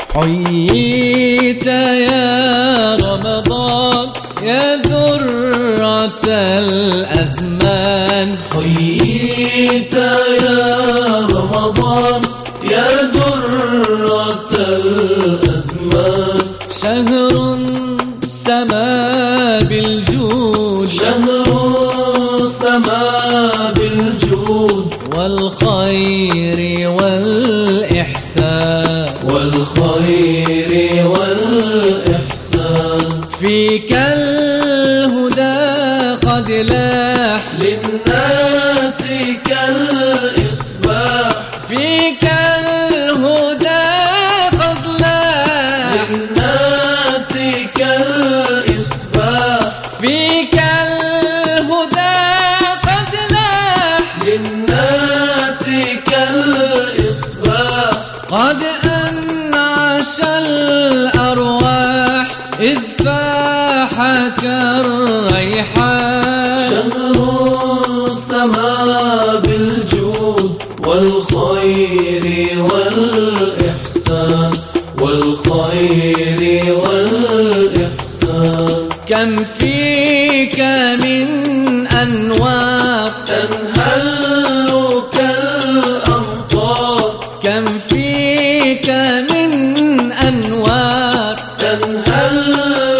حييت يا رمضان يا ذرة الأزمان، حييت يا رمضان يا درة الأزمان، شهر سما بالجود، شهر سما بالجود والخير والإحسان، والخير والإحسان، فيك الهدى قد لاح للناس كالإصباح، فيك الهدى قد لاح للناس كالإصباح، فيك الهدى قد لاح للناس كالإصباح، قد أنعش الأرواح إذ فاح كالريحان، شهر سما بالجود والخير والإحسان، والخير والإحسان، كم فيك من أنوار تنهل كالأمطار، كم فيك من أنوار تنهل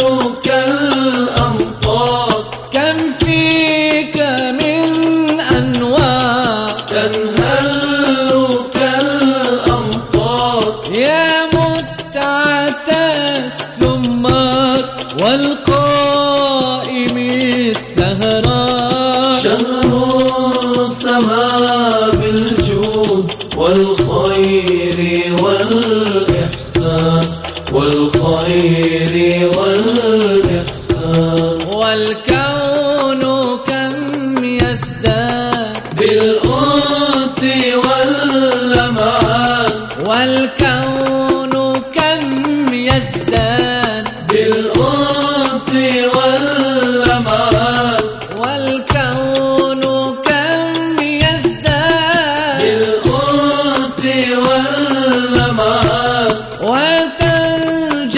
كالأمطار، كم فيك من أنوار تنهل كالأمطار، يا متعة السمار والقائم السهران، شهر سما بالجود والخير والإحسان، والخير والإحسان، والكون كم يزداد بالأنس واللمعان، والكون